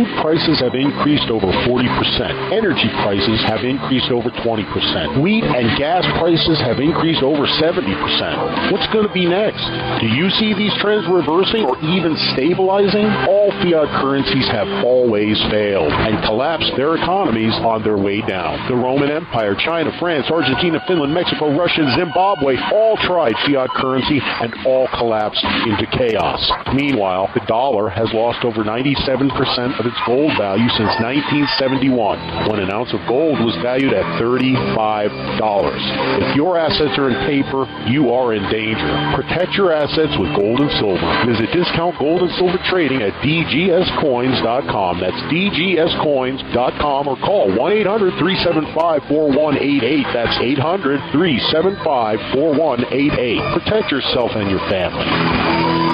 Food prices have increased over 40%. Energy prices have increased over 20%. Wheat and gas prices have increased over 70%. What's going to be next? Do you see these trends reversing or even stabilizing? All fiat currencies have always failed and collapsed their economies on their way down. The Roman Empire, China, France, Argentina, Finland, Mexico, Russia, Zimbabwe all tried fiat currency and all collapsed into chaos. Meanwhile, the dollar has lost over 97% of its gold value since 1971, when an ounce of gold was valued at $35. If your assets are in paper, you are in danger. Protect your assets with gold and silver. Visit Discount Gold and Silver Trading at dgscoins.com. That's dgscoins.com, or call 1-800-375-4188. That's 800-375-4188. Protect yourself and your family.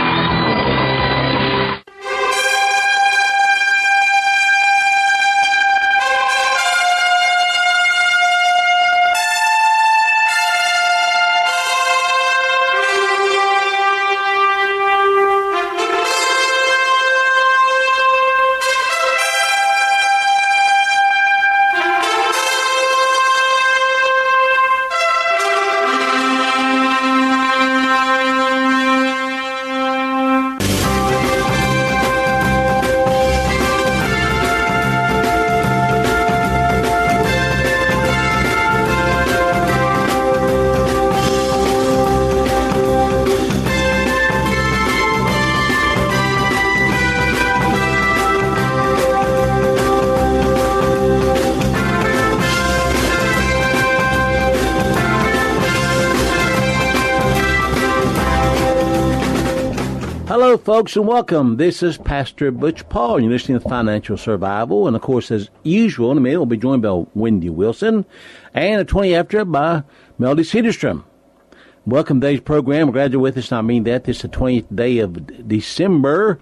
Hello, folks, and welcome. This is Pastor Butch Paul. You're listening to Financial Survival. And, of course, as usual, in a minute, we'll be joined by Wendy Wilson and at 20 after by Melody Cedarstrom. Welcome to today's program. We're glad you're with us, and I mean that. This is the 20th day of December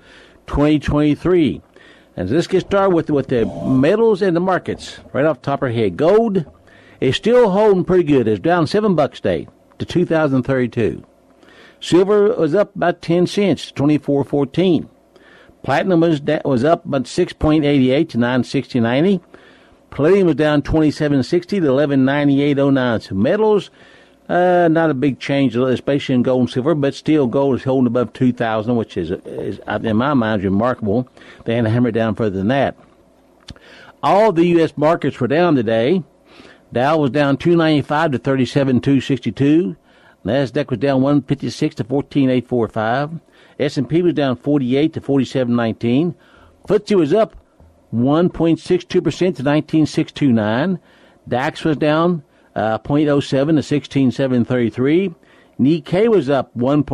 2023. And let's get started with the metals and the markets. Right off the top of our head, gold is still holding pretty good. It's down $7 today to $2,032. Silver was up about 10 cents to $24.14. Platinum was up about 6.88 to $960.90. Palladium was down 27.60 to $1198.09. So metals, not a big change, especially in gold and silver, but still gold is holding above 2,000, which is in my mind remarkable. They had to hammer it down further than that. All the U.S. markets were down today. Dow was down 295 to 37,262. NASDAQ was down 156 to 14,845. S&P was down 48 to 47,19. FTSE was up 1.62% to 19,629. DAX was down 0.07 to 16,733. Nikkei was up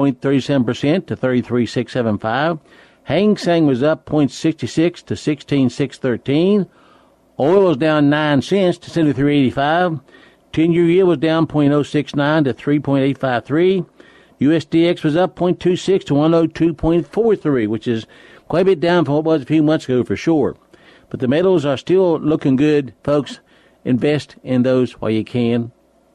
1.37% to 33,675. Hang Seng was up 0.66 to 16,613. Oil was down 9 cents to 73.85. 10-year yield was down 0.069 to 3.853. USDX was up 0.26 to 102.43, which is quite a bit down from what it was a few months ago for sure. But the metals are still looking good, folks. Invest in those while you can.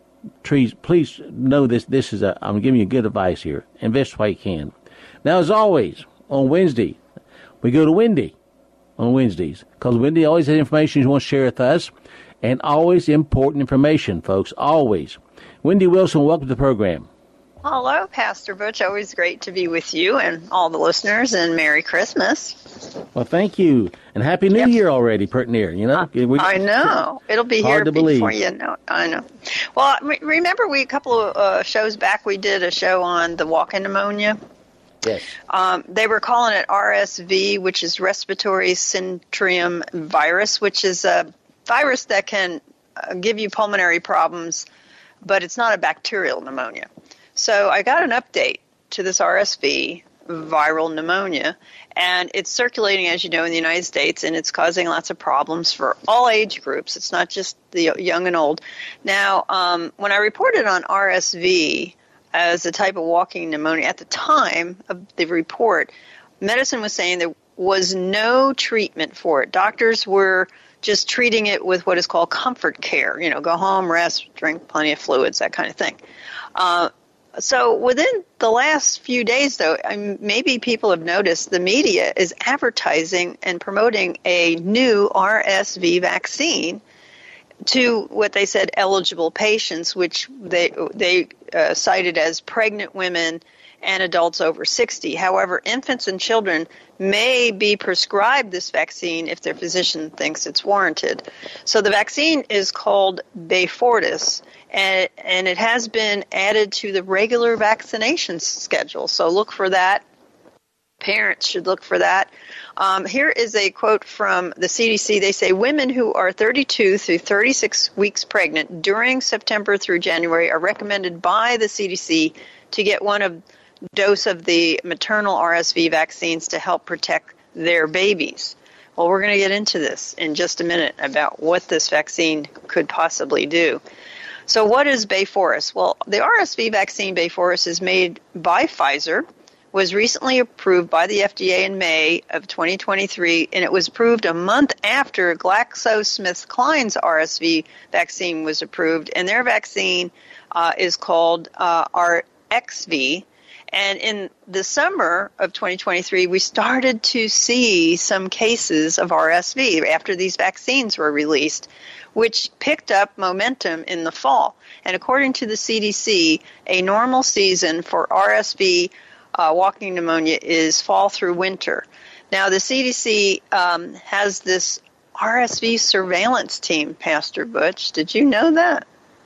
Please know this. I'm giving you good advice here. Invest while you can. Now, as always, on Wednesday, we go to Wendy on Wednesdays, because Wendy always has information she wants to share with us. And always important information, folks, always. Wendy Wilson, welcome to the program. Hello, Pastor Butch. Always great to be with you and all the listeners, and Merry Christmas. Well, thank you. And Happy New Year already, pretty near, you know? I know. It'll be here before you know it. I know. Well, remember a couple of shows back, we did a show on the walk-in pneumonia? Yes. They were calling it RSV, which is respiratory syncytial virus, which is a virus that can give you pulmonary problems, but it's not a bacterial pneumonia. So I got an update to this RSV viral pneumonia, and it's circulating, as you know, in the United States, and it's causing lots of problems for all age groups. It's not just the young and old. Now, when I reported on RSV as a type of walking pneumonia, at the time of the report, medicine was saying there was no treatment for it. Doctors were just treating it with what is called comfort care. You know, go home, rest, drink plenty of fluids, that kind of thing. So within the last few days, though, maybe people have noticed the media is advertising and promoting a new RSV vaccine to what they said eligible patients, which they cited as pregnant women and adults over 60. However, infants and children may be prescribed this vaccine if their physician thinks it's warranted. So the vaccine is called Beyfortus, and it has been added to the regular vaccination schedule. So look for that. Parents should look for that. Here is a quote from the CDC. They say women who are 32 through 36 weeks pregnant during September through January are recommended by the CDC to get one dose of the maternal RSV vaccines to help protect their babies. Well, we're going to get into this in just a minute about what this vaccine could possibly do. So what is Beyfortus? Well, the RSV vaccine Beyfortus is made by Pfizer, was recently approved by the FDA in May of 2023, and it was approved a month after GlaxoSmithKline's RSV vaccine was approved, and their vaccine is called RXV. And in the summer of 2023, we started to see some cases of RSV after these vaccines were released, which picked up momentum in the fall. And according to the CDC, a normal season for RSV walking pneumonia is fall through winter. Now, the CDC has this RSV surveillance team, Pastor Butch. Did you know that?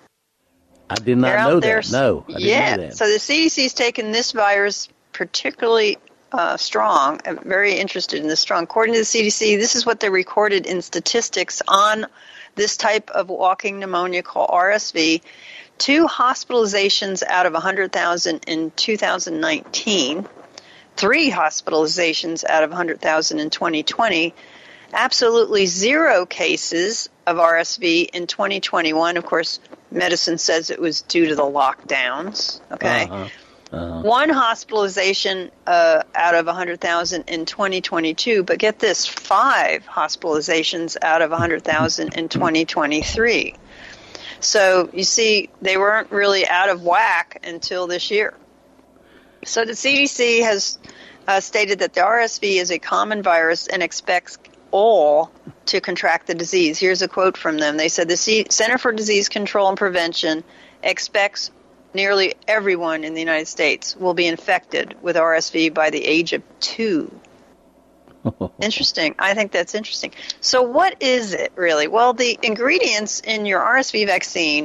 I did not know that. No, I didn't know that. So the CDC's taken this virus particularly strong. I'm very interested in this strong. According to the CDC, this is what they recorded in statistics on this type of walking pneumonia called RSV. 2 hospitalizations out of 100,000 in 2019, 3 hospitalizations out of 100,000 in 2020, absolutely 0 cases of RSV in 2021. Of course, medicine says it was due to the lockdowns. Okay. 1 hospitalization out of 100,000 in 2022, but get this, 5 hospitalizations out of 100,000 in 2023. So you see, they weren't really out of whack until this year. So the CDC has stated that the RSV is a common virus and expects all to contract the disease. Here's a quote from them. They said the Center for Disease Control and Prevention expects nearly everyone in the United States will be infected with RSV by the age of 2. Interesting. I think that's interesting. So what is it really? Well, the ingredients in your RSV vaccine,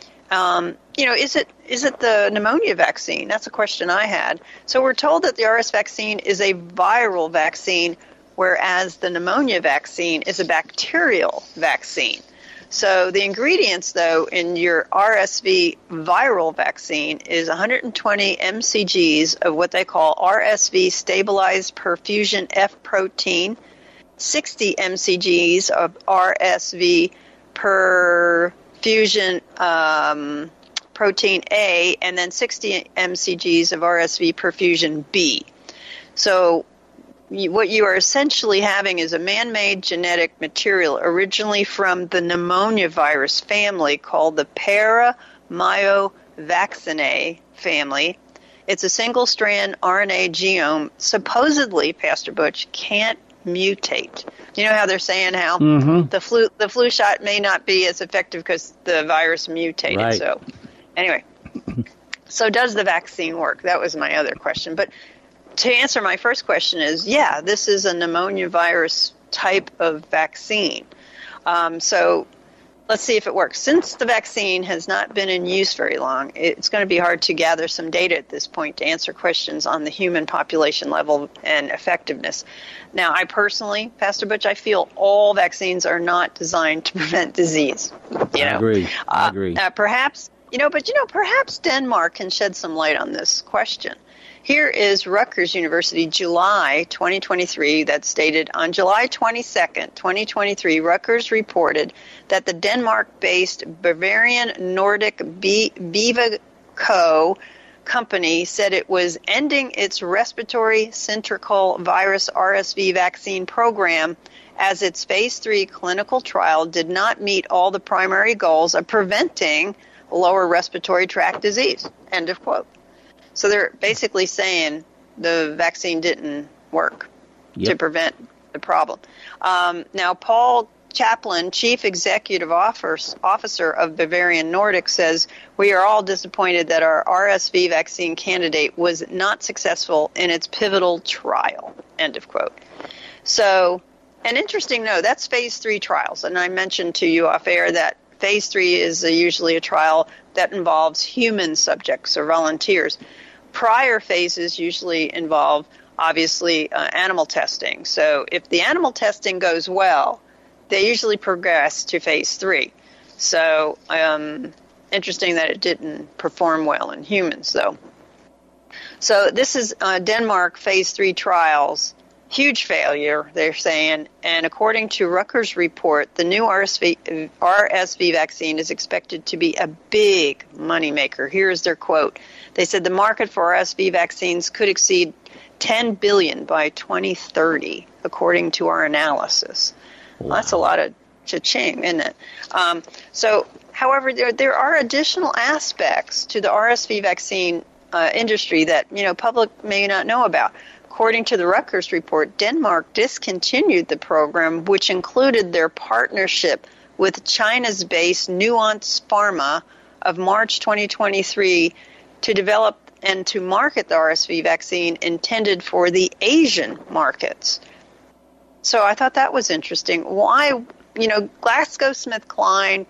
is it the pneumonia vaccine? That's a question I had. So we're told that the RSV vaccine is a viral vaccine, whereas the pneumonia vaccine is a bacterial vaccine. So the ingredients, though, in your RSV viral vaccine is 120 mcgs of what they call RSV stabilized perfusion F protein, 60 mcgs of RSV perfusion protein A, and then 60 mcgs of RSV perfusion B. So what you are essentially having is a man-made genetic material originally from the pneumonia virus family called the Paramyovaccinae family. It's a single-strand RNA genome, supposedly, Pastor Butch, can't mutate. You know how they're saying how the flu shot may not be as effective because the virus mutated. Right. So anyway, so does the vaccine work? That was my other question. But to answer my first question is, yeah, this is a pneumonia virus type of vaccine. So let's see if it works. Since the vaccine has not been in use very long, it's going to be hard to gather some data at this point to answer questions on the human population level and effectiveness. Now, I personally, Pastor Butch, I feel all vaccines are not designed to prevent disease. I agree. Perhaps Denmark can shed some light on this question. Here is Rutgers University, July 2023, that stated, on July 22nd, 2023, Rutgers reported that the Denmark-based Bavarian Nordic Vivaco company said it was ending its respiratory syncytial virus RSV vaccine program as its phase 3 clinical trial did not meet all the primary goals of preventing lower respiratory tract disease. End of quote. So they're basically saying the vaccine didn't work to prevent the problem. Now, Paul Chaplin, Chief Executive Officer of Bavarian Nordic, says, "We are all disappointed that our RSV vaccine candidate was not successful in its pivotal trial." End of quote. So, an interesting note, that's phase 3 trials. And I mentioned to you off air that phase 3 is usually a trial that involves human subjects or volunteers. Prior phases usually involve, obviously, animal testing. So if the animal testing goes well, they usually progress to phase 3. So interesting that it didn't perform well in humans, though. So this is Denmark phase 3 trials. Huge failure, they're saying. And according to Rutgers report, the new RSV vaccine is expected to be a big moneymaker. Here's their quote. They said the market for RSV vaccines could exceed $10 billion by 2030, according to our analysis. Wow. Well, that's a lot of cha-ching, isn't it? However, there are additional aspects to the RSV vaccine industry that public may not know about. According to the Rutgers report, Denmark discontinued the program, which included their partnership with China's based Nuance Pharma of March 2023 to develop and to market the RSV vaccine intended for the Asian markets. So I thought that was interesting. Why, GlaxoSmithKline,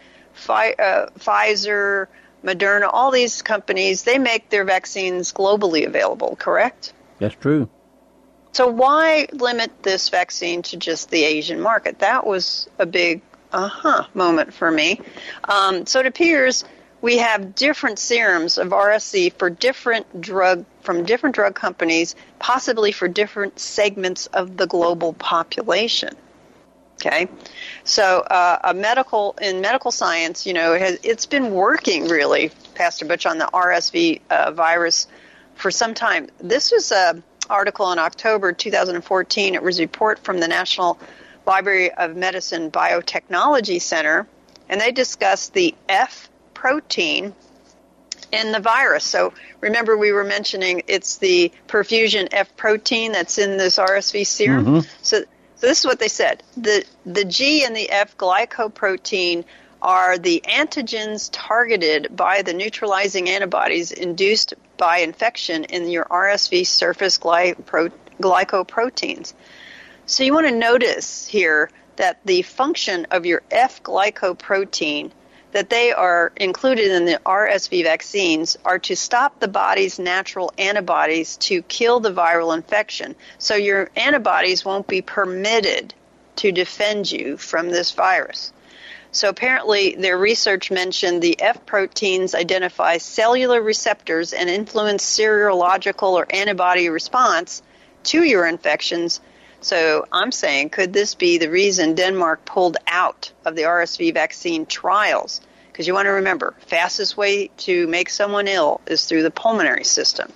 Pfizer, Moderna, all these companies, they make their vaccines globally available, correct? That's true. So why limit this vaccine to just the Asian market? That was a big moment for me. So it appears we have different serums of RSV for from different drug companies, possibly for different segments of the global population. Okay, so in medical science, it's been working really, Pastor Butch, on the RSV virus for some time. This was a article in October 2014. It was a report from the National Library of Medicine Biotechnology Center, and they discussed the F protein in the virus. So remember we were mentioning it's the perfusion F protein that's in this RSV serum. Mm-hmm. So this is what they said. The G and the F glycoprotein are the antigens targeted by the neutralizing antibodies induced by infection in your RSV surface glycoproteins. So you want to notice here that the function of your F glycoprotein, that they are included in the RSV vaccines, are to stop the body's natural antibodies to kill the viral infection. So your antibodies won't be permitted to defend you from this virus. So apparently their research mentioned the F proteins identify cellular receptors and influence serological or antibody response to your infections. So I'm saying, could this be the reason Denmark pulled out of the RSV vaccine trials? Because you want to remember, fastest way to make someone ill is through the pulmonary system.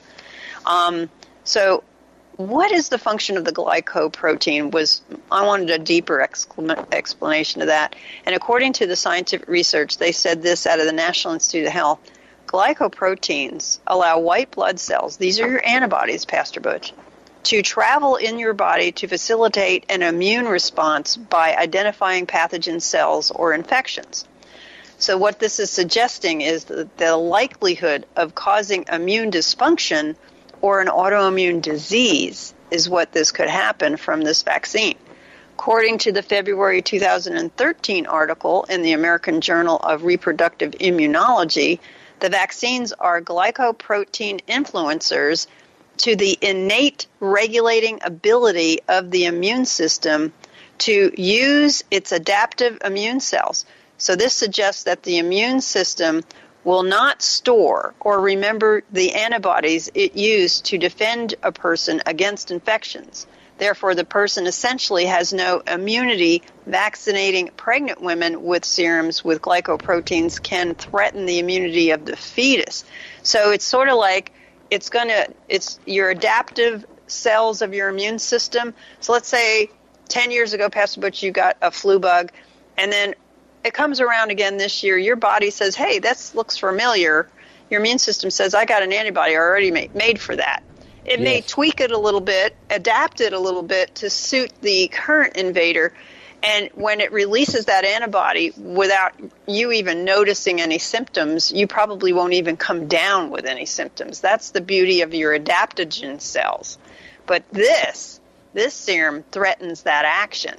So what is the function of the glycoprotein? I wanted a deeper explanation of that. And according to the scientific research, they said this out of the National Institute of Health. Glycoproteins allow white blood cells, these are your antibodies, Pastor Butch, to travel in your body to facilitate an immune response by identifying pathogen cells or infections. So what this is suggesting is that the likelihood of causing immune dysfunction or an autoimmune disease is what this could happen from this vaccine. According to the February 2013 article in the American Journal of Reproductive Immunology, the vaccines are glycoprotein influencers to the innate regulating ability of the immune system to use its adaptive immune cells. So this suggests that the immune system will not store or remember the antibodies it used to defend a person against infections. Therefore, the person essentially has no immunity. Vaccinating pregnant women with serums with glycoproteins can threaten the immunity of the fetus. So it's sort of like it's your adaptive cells of your immune system. So let's say 10 years ago, Pastor Butch, you got a flu bug, and then it comes around again this year. Your body says, hey, this looks familiar. your immune system says, I got an antibody already made for that. It may tweak it a little bit, adapt it a little bit to suit the current invader. And when it releases that antibody without you even noticing any symptoms, you probably won't even come down with any symptoms. That's the beauty of your adaptogen cells. But this serum threatens that action.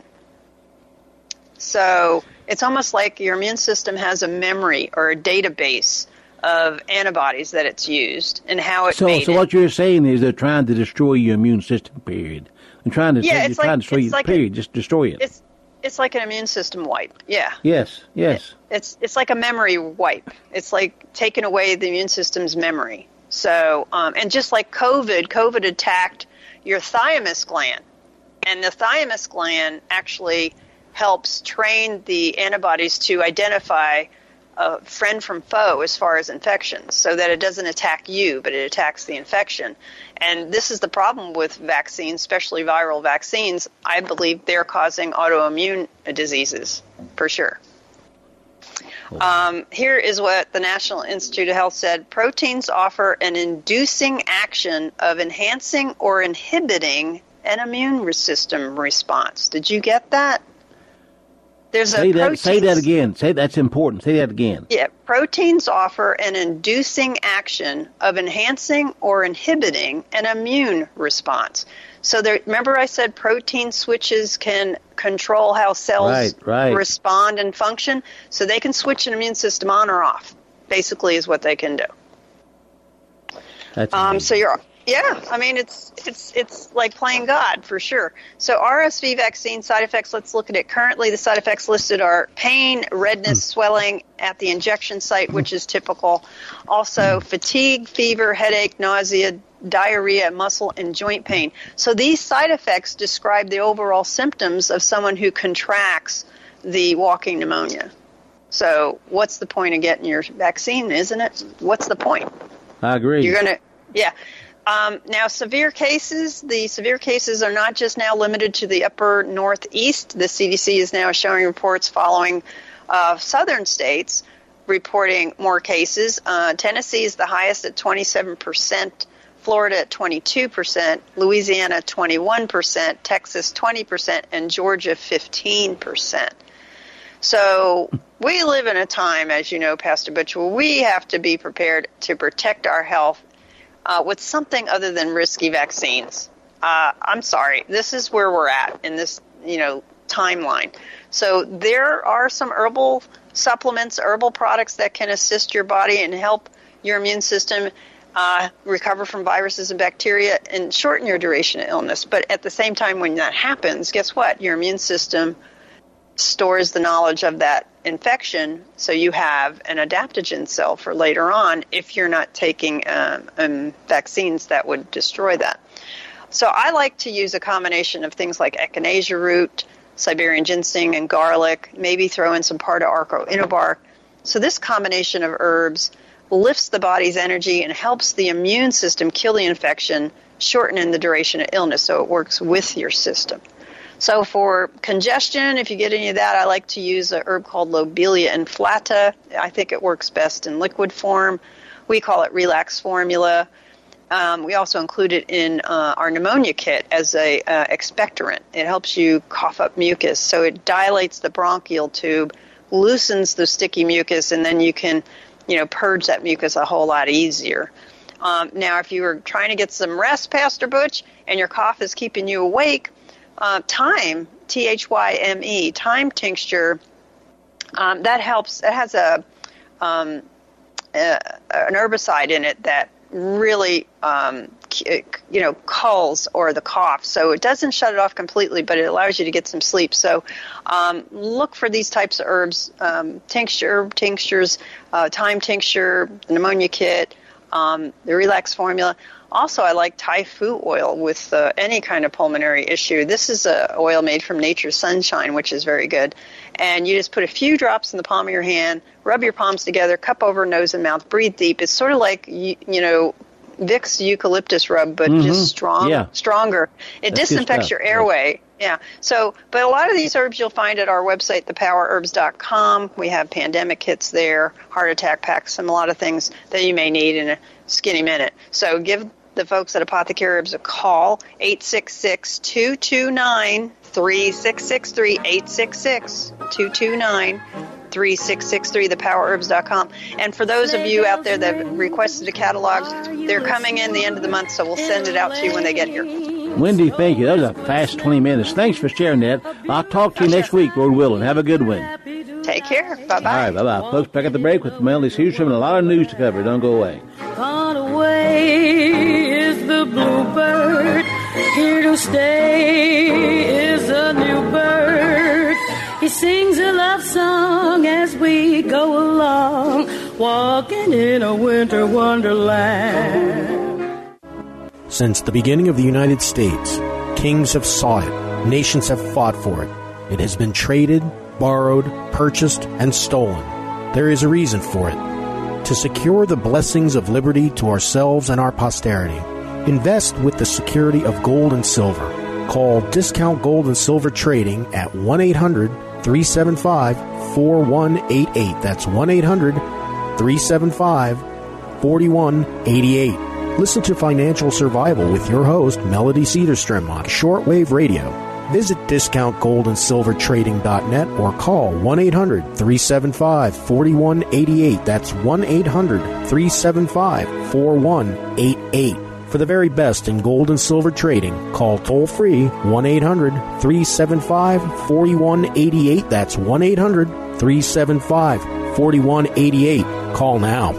So it's almost like your immune system has a memory or a database of antibodies that it's used and how it made it. So what you're saying is they're trying to destroy your immune system, period. They're trying to destroy you, period. Just destroy it. It's like an immune system wipe. Yeah. Yes. It's like a memory wipe. It's like taking away the immune system's memory. So, and just like COVID attacked your thymus gland. And the thymus gland actually helps train the antibodies to identify a friend from foe as far as infections, so that it doesn't attack you, but it attacks the infection. And this is the problem with vaccines, especially viral vaccines. I believe they're causing autoimmune diseases, for sure. Here is what the National Institute of Health said. Proteins offer an inducing action of enhancing or inhibiting an immune system response. Did you get that? Say that again. That's important. Say that again. Yeah, proteins offer an inducing action of enhancing or inhibiting an immune response. So remember I said protein switches can control how cells respond and function? So they can switch an immune system on or off, basically is what they can do. That's it's like playing God for sure. So RSV vaccine side effects, let's look at it. Currently, the side effects listed are pain, redness, swelling at the injection site, which is typical. Also, fatigue, fever, headache, nausea, diarrhea, muscle, and joint pain. So these side effects describe the overall symptoms of someone who contracts the walking pneumonia. So what's the point of getting your vaccine, isn't it? What's the point? I agree. Now, severe cases are not just now limited to the upper northeast. The CDC is now showing reports following southern states reporting more cases. Tennessee is the highest at 27%, Florida at 22%, Louisiana 21%, Texas 20%, and Georgia 15%. So we live in a time, as you know, Pastor Butch, where we have to be prepared to protect our health with something other than risky vaccines. I'm sorry. This is where we're at in this, timeline. So there are some herbal supplements, herbal products that can assist your body and help your immune system recover from viruses and bacteria and shorten your duration of illness. But at the same time, when that happens, guess what? Your immune system stores the knowledge of that infection, so you have an adaptogen cell for later on if you're not taking vaccines that would destroy that. So I like to use a combination of things like echinacea root, Siberian ginseng, and garlic, maybe throw in some part of Arco Inobark. So this combination of herbs lifts the body's energy and helps the immune system kill the infection, shortening the duration of illness, so it works with your system. So for congestion, if you get any of that, I like to use a herb called Lobelia inflata. I think it works best in liquid form. We call it Relax Formula. We also include it in our pneumonia kit as a expectorant. It helps you cough up mucus, so it dilates the bronchial tube, loosens the sticky mucus, and then you can, purge that mucus a whole lot easier. Now, if you were trying to get some rest, Pastor Butch, and your cough is keeping you awake, thyme, Thyme, thyme tincture, that helps. It has an herbicide in it that really, culls or the cough. So it doesn't shut it off completely, but it allows you to get some sleep. So look for these types of herbs, tinctures, thyme tincture, pneumonia kit, the Relax Formula. Also, I like Thai Fu oil with any kind of pulmonary issue. This is an oil made from nature's sunshine, which is very good. And you just put a few drops in the palm of your hand, rub your palms together, cup over nose and mouth, breathe deep. It's sort of like, Vicks eucalyptus rub, but just stronger. It disinfects your airway. Yeah. So, but a lot of these herbs you'll find at our website, thepowerherbs.com. We have pandemic kits there, heart attack packs, and a lot of things that you may need in a skinny minute. So give the folks at Apothecary Herbs a call, 866-229-3663, 866-229-3663, thepowerherbs.com. And for those of you out there that requested a catalog, they're coming in the end of the month, so we'll send it out to you when they get here. Wendy, thank you. That was a fast 20 minutes. Thanks for sharing that. I'll talk to you next week, Lord willing. Have a good one. Take care. Bye-bye. All right, bye-bye. Folks, back at the break with Melody Searstrom and a lot of news to cover. Don't go away. Gone away is the bluebird. Here to stay is a new bird. He sings a love song as we go along, walking in a winter wonderland. Since the beginning of the United States, kings have sought it, nations have fought for it. It has been traded, borrowed, purchased, and stolen. There is a reason for it. To secure the blessings of liberty to ourselves and our posterity, invest with the security of gold and silver. Call Discount Gold and Silver Trading at 1-800-375-4188. That's 1-800-375-4188. Listen to Financial Survival with your host, Melody Cedarstrom, on shortwave radio. Visit discountgoldandsilvertrading.net or call 1-800-375-4188. That's 1-800-375-4188. For the very best in gold and silver trading, call toll-free 1-800-375-4188. That's 1-800-375-4188. Call now.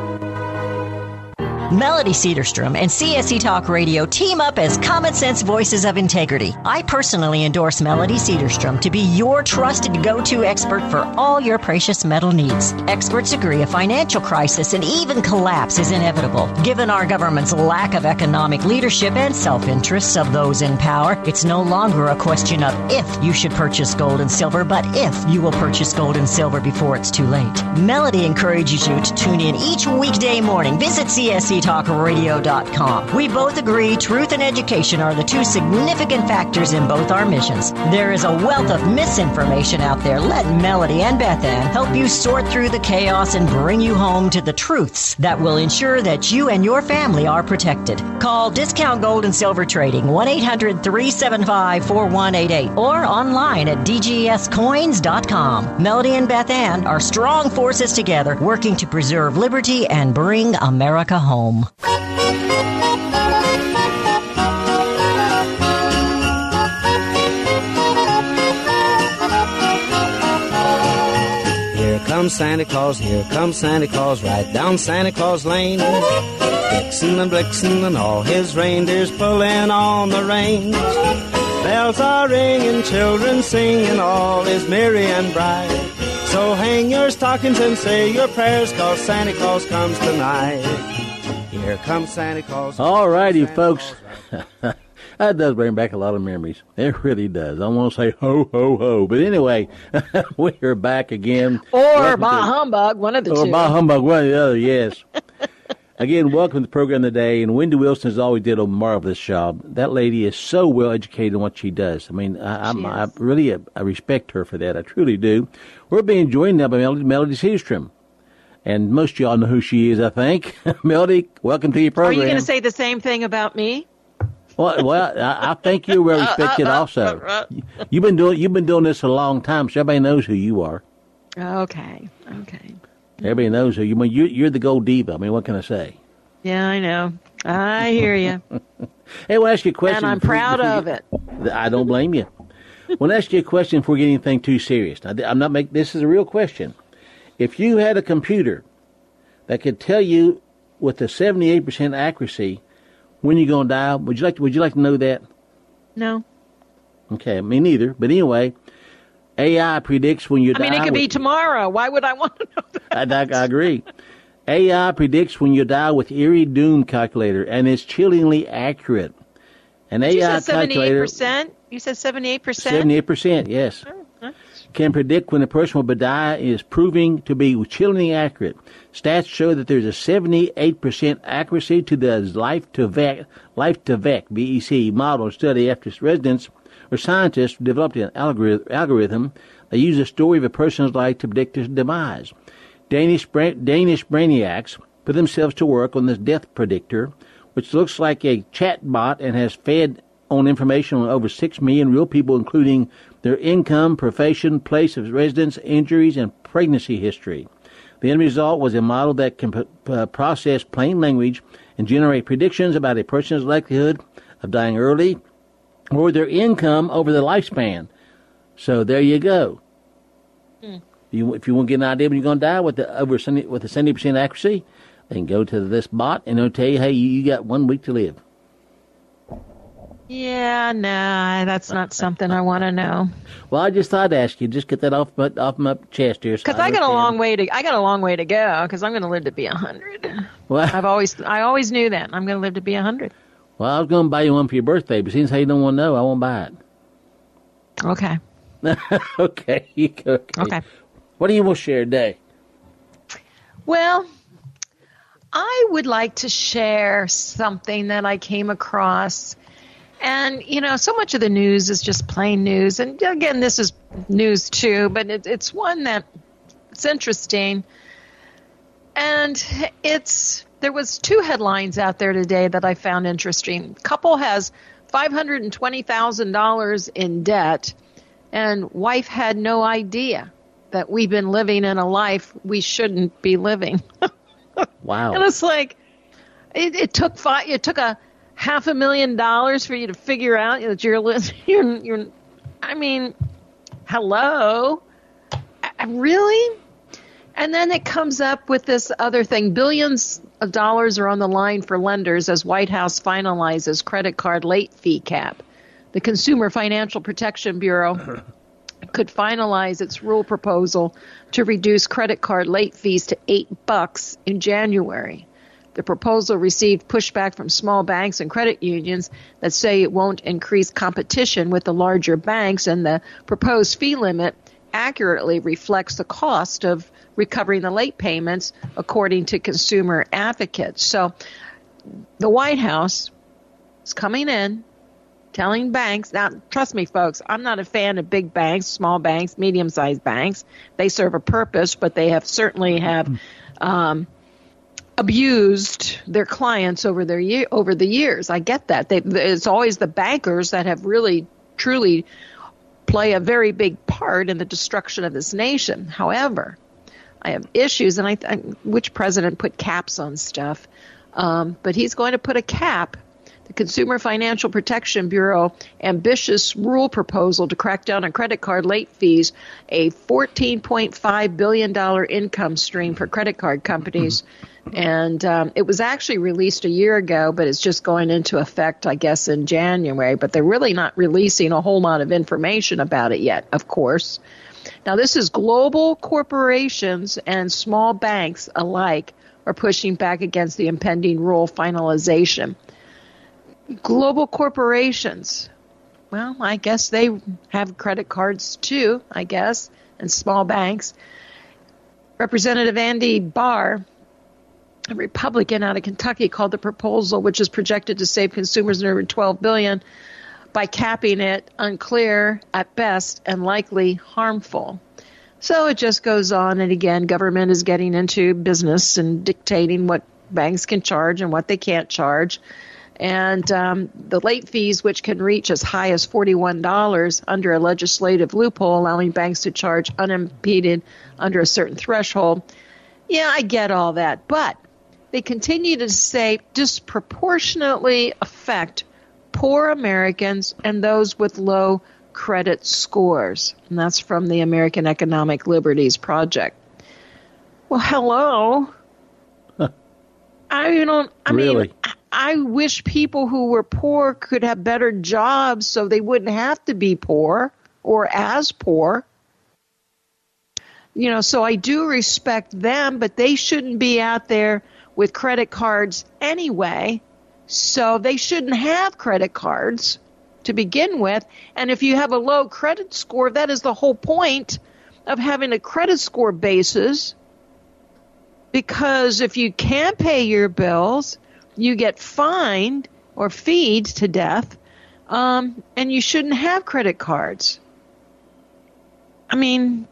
Melody Cedarstrom and CSE Talk Radio team up as Common Sense Voices of Integrity. I personally endorse Melody Cedarstrom to be your trusted go-to expert for all your precious metal needs. Experts agree a financial crisis and even collapse is inevitable. Given our government's lack of economic leadership and self-interests of those in power, it's no longer a question of if you should purchase gold and silver, but if you will purchase gold and silver before it's too late. Melody encourages you to tune in each weekday morning. Visit CSETalkRadio.com. We both agree truth and education are the two significant factors in both our missions. There is a wealth of misinformation out there. Let Melody and Beth Ann help you sort through the chaos and bring you home to the truths that will ensure that you and your family are protected. Call Discount Gold and Silver Trading 1-800-375-4188 or online at dgscoins.com. Melody and Beth Ann are strong forces together working to preserve liberty and bring America home. Here comes Santa Claus, right down Santa Claus Lane. Vixen and Blixen and all his reindeers pulling on the reins. Bells are ringing, children singing, all is merry and bright. So hang your stockings and say your prayers, 'cause Santa Claus comes tonight. Here comes Santa Claus. All righty, folks. That does bring back a lot of memories. It really does. I want to say ho, ho, ho. But anyway, we're back again. Or bah humbug, one of the two. Or bah humbug, one of the other, yes. Again, welcome to the program today. And Wendy Wilson has always did a marvelous job. That lady is so well educated in what she does. I mean, I really respect her for that. I truly do. We're being joined now by Melody Cedarstrom. And most of y'all know who she is, I think. Melody, welcome to your program. Are you going to say the same thing about me? Well, I think you're well respected also. You've been doing this a long time, so everybody knows who you are. Okay. Everybody knows who you are. You're the gold diva. I mean, what can I say? Yeah, I know. I hear you. Hey, I want to ask you a question. And I'm proud of it. I don't blame you. I want to ask you a question before we get anything too serious. Now, this is a real question. If you had a computer that could tell you with a 78% accuracy when you're going to die, would you like to know that? No. Okay, me neither. But anyway, AI predicts when you die. I mean, it could be tomorrow. Why would I want to know that? I agree. AI predicts when you die with Eerie Doom calculator, and it's chillingly accurate. An AI calculator. You said 78%? 78%, yes. Can predict when a person will die is proving to be chillingly accurate. Stats show that there's a 78% accuracy to the life to VEC BEC model study after residents where scientists developed an algorithm that used the story of a person's life to predict his demise. Danish brainiacs put themselves to work on this death predictor, which looks like a chat bot and has fed on information on over 6 million real people, including their income, profession, place of residence, injuries, and pregnancy history. The end result was a model that can process plain language and generate predictions about a person's likelihood of dying early or their income over the lifespan. So there you go. If you want to get an idea when you're going to die with the 70% accuracy, then go to this bot and it'll tell you, hey, you got 1 week to live. Yeah, nah, that's not something I want to know. Well, I just thought I'd ask you, just get that off my chest here. Because I got a long way to go. Because I'm going to live to be 100. Well, I always knew that I'm going to live to be 100. Well, I was going to buy you one for your birthday, but since you don't want to know, I won't buy it. Okay. Okay. What do you want to share today? Well, I would like to share something that I came across. And, so much of the news is just plain news. And, again, this is news, too. But it's one that it's interesting. And there was 2 headlines out there today that I found interesting. Couple has $520,000 in debt. And wife had no idea that we've been living in a life we shouldn't be living. Wow. And it's like, it took $500,000 for you to figure out that you're I mean, hello? Really? And then it comes up with this other thing. Billions of dollars are on the line for lenders as White House finalizes credit card late fee cap. The Consumer Financial Protection Bureau could finalize its rule proposal to reduce credit card late fees to $8 in January. The proposal received pushback from small banks and credit unions that say it won't increase competition with the larger banks, and the proposed fee limit accurately reflects the cost of recovering the late payments, according to consumer advocates. So the White House is coming in, telling banks, now trust me folks, I'm not a fan of big banks, small banks, medium-sized banks. They serve a purpose, but they certainly have abused their clients over the years. I get that. It's always the bankers that have really, truly play a very big part in the destruction of this nation. However, I have issues, and which president put caps on stuff, but he's going to put a cap. The Consumer Financial Protection Bureau ambitious rule proposal to crack down on credit card late fees, a $14.5 billion income stream for credit card companies. And it was actually released a year ago, but it's just going into effect, I guess, in January. But they're really not releasing a whole lot of information about it yet, of course. Now, this is global corporations and small banks alike are pushing back against the impending rule finalization. Global corporations, well, I guess they have credit cards too, I guess, and small banks. Representative Andy Barr, a Republican out of Kentucky, called the proposal, which is projected to save consumers nearly $12 billion, by capping it unclear at best and likely harmful. So it just goes on, and again, government is getting into business and dictating what banks can charge and what they can't charge. And the late fees, which can reach as high as $41 under a legislative loophole, allowing banks to charge unimpeded under a certain threshold. Yeah, I get all that. But they continue to say disproportionately affect poor Americans and those with low credit scores. And that's from the American Economic Liberties Project. Well, hello. Really? I wish people who were poor could have better jobs so they wouldn't have to be poor or as poor. So I do respect them, but they shouldn't be out there with credit cards anyway. So they shouldn't have credit cards to begin with. And if you have a low credit score, that is the whole point of having a credit score basis. Because if you can't pay your bills, you get fined or feed to death And you shouldn't have credit cards. I mean,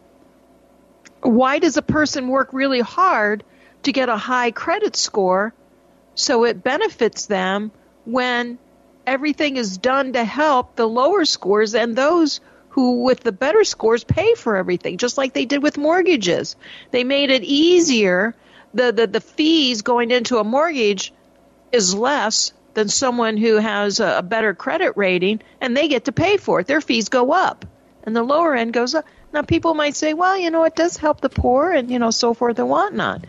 why does a person work really hard to get a high credit score so it benefits them when everything is done to help the lower scores and those who with the better scores pay for everything, just like they did with mortgages. They made it easier. The fees going into a mortgage is less than someone who has a better credit rating, and they get to pay for it. Their fees go up, and the lower end goes up. Now, people might say, well, it does help the poor and, so forth and whatnot.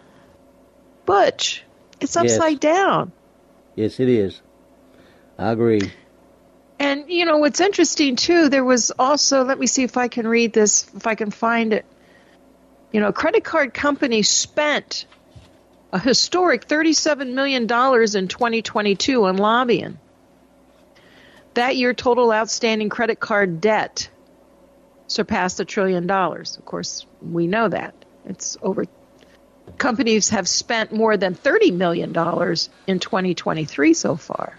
Butch, it's upside down. Yes, it is. I agree. And, what's interesting, too, there was also, let me see if I can read this, if I can find it. Credit card companies spent a historic $37 million in 2022 on lobbying. That year, total outstanding credit card debt surpassed $1 trillion. Of course, we know that. It's over. Companies have spent more than $30 million in 2023 so far.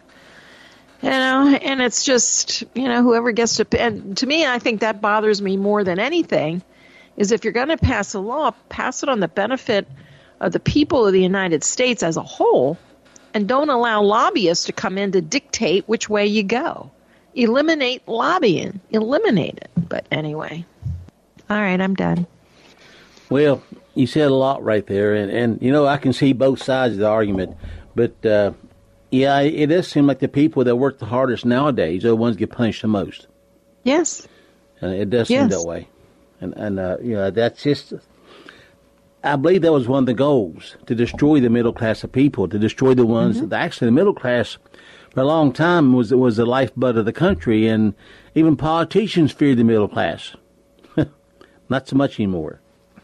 And it's just, whoever gets to, and to me, I think that bothers me more than anything, is if you're going to pass a law, pass it on the benefit of the people of the United States as a whole, and don't allow lobbyists to come in to dictate which way you go. Eliminate lobbying. Eliminate it. But anyway. All right, I'm done. Well, you said a lot right there, and I can see both sides of the argument, but yeah, it does seem like the people that work the hardest nowadays are the ones that get punished the most. Yes. It does seem that way. And that's just, I believe that was one of the goals, to destroy the middle class of people, to destroy the ones that actually the middle class for a long time was the lifeblood of the country, and even politicians feared the middle class. Not so much anymore.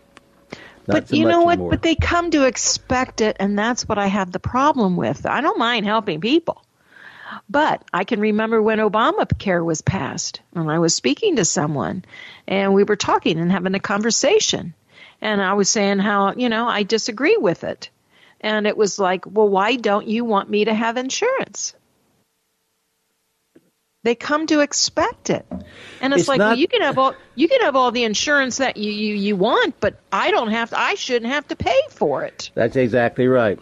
But you know what? But they come to expect it, and that's what I have the problem with. I don't mind helping people. But I can remember when Obamacare was passed, and I was speaking to someone, and we were talking and having a conversation. And I was saying how, I disagree with it. And it was like, well, why don't you want me to have insurance? They come to expect it. And it's like, well, you can have all the insurance that you want, but I shouldn't have to pay for it. That's exactly right.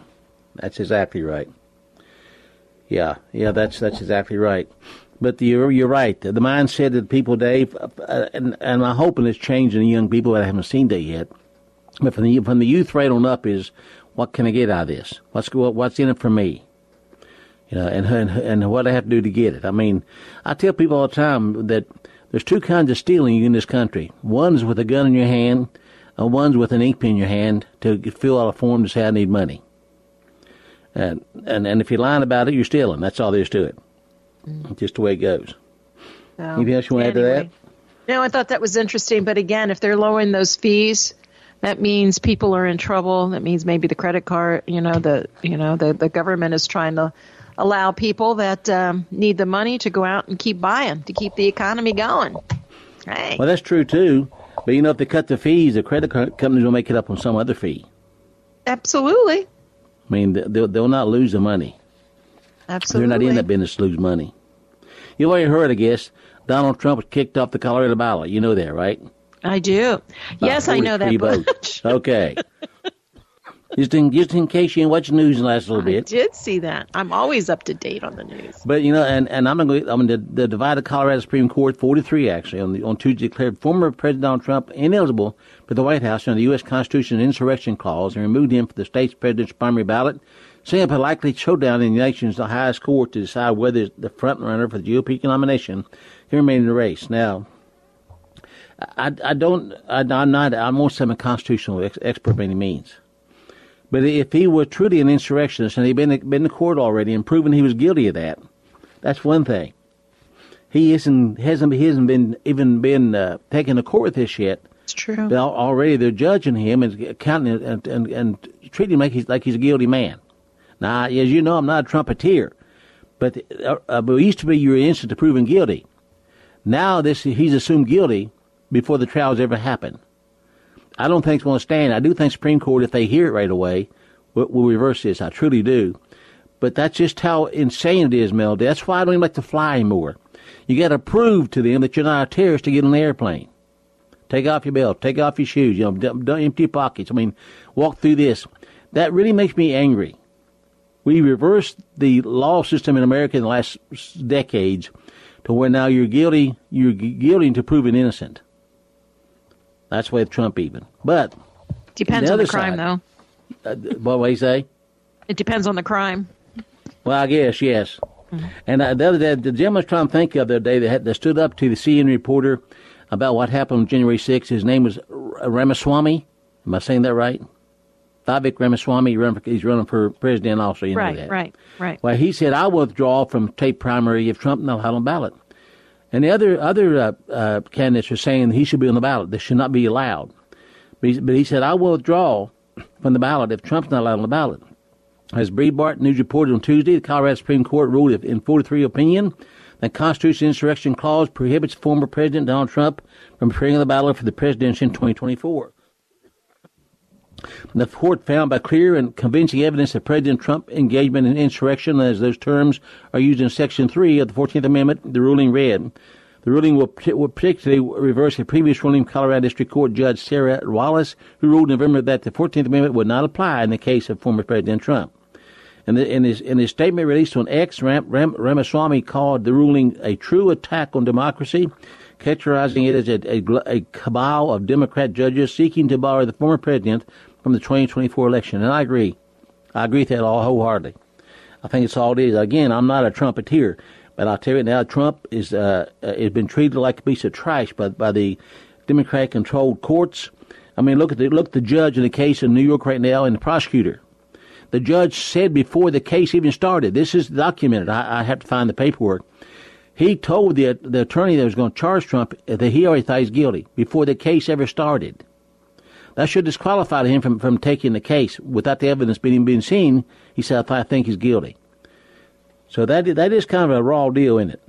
Yeah, that's exactly right. But you're right. The mindset of people, Dave, and I'm hoping it's changing the young people that haven't seen that yet. But from the youth right on up is, what can I get out of this? What's in it for me? And what I have to do to get it. I mean, I tell people all the time that there's two kinds of stealing in this country. One's with a gun in your hand, and one's with an ink pen in your hand to fill out a form to say I need money. And if you're lying about it, you're stealing. That's all there is to it. Just the way it goes. Anything else you want to add to that? No, I thought that was interesting. But again, if they're lowering those fees, that means people are in trouble. That means maybe the credit card, the government is trying to allow people that need the money to go out and keep buying, to keep the economy going. Hey. Well, that's true, too. But, if they cut the fees, the credit card companies will make it up on some other fee. Absolutely. I mean, they'll not lose the money. Absolutely. They're not in that business to lose money. You've already heard, I guess, Donald Trump was kicked off the Colorado ballot. You know that, right? I do. Yes, I know that much. Okay. Just in case you didn't watch the news in the last little bit. I did see that. I'm always up to date on the news. But, and I'm going to the divided Colorado Supreme Court, 43 actually, on Tuesday declared former President Donald Trump ineligible for the White House under the U.S. Constitution's insurrection clause and removed him from the state's president's primary ballot, setting up a likely showdown in the nation's highest court to decide whether the front runner for the GOP nomination can remain in the race. Now, I'm not saying I'm a constitutional expert by any means. But if he were truly an insurrectionist and he'd been to court already and proven he was guilty of that, that's one thing. He hasn't been taken to court with this yet. It's true. But already they're judging him and counting and treating him like he's a guilty man. Now, as you know, I'm not a trumpeter, but it used to be you were instant to proven guilty. Now he's assumed guilty before the trials ever happen. I don't think it's going to stand. I do think Supreme Court, if they hear it right away, will reverse this. I truly do. But that's just how insane it is, Melody. That's why I don't even like to fly anymore. You got to prove to them that you're not a terrorist to get on the airplane. Take off your belt. Take off your shoes. Don't empty your pockets. I mean, walk through this. That really makes me angry. We reversed the law system in America in the last decades to where now you're guilty until proven innocent. That's the way of Trump even. But depends on the crime, though. What do you say? It depends on the crime. Well, I guess, yes. Mm-hmm. And the other day, the gentleman was trying to think of the other day that stood up to the CNN reporter about what happened on January 6th. His name was Ramaswamy. Am I saying that right? Vivek Ramaswamy. He's running for president also. You know that. Right. Well, he said, I withdraw from state primary if Trump not on the ballot. And the other candidates are saying he should be on the ballot. This should not be allowed. But he said, I will withdraw from the ballot if Trump's not allowed on the ballot. As Breitbart News reported on Tuesday, the Colorado Supreme Court ruled in 4-3 opinion that Constitutional Insurrection Clause prohibits former President Donald Trump from appearing on the ballot for the presidency in 2024. The court found by clear and convincing evidence that President Trump's engagement in insurrection, as those terms are used in Section 3 of the 14th Amendment, the ruling read, the ruling will particularly reverse a previous ruling of Colorado District Court Judge Sarah Wallace, who ruled in November that the 14th Amendment would not apply in the case of former President Trump. In his statement released on X, Ramaswamy called the ruling a true attack on democracy, characterizing it as a cabal of Democrat judges seeking to bar the former president from the 2024 election. And I agree. I agree with that all wholeheartedly. I think it's all it is. Again, I'm not a trumpeter, but I'll tell you now, Trump has been treated like a piece of trash by the Democrat-controlled courts. I mean, look at the judge in the case in New York right now and the prosecutor. The judge said before the case even started, this is documented, I have to find the paperwork, he told the attorney that was going to charge Trump that he already thought he was guilty before the case ever started. That should disqualify him from taking the case without the evidence being seen. He said, I think he's guilty. So that is kind of a raw deal, isn't it?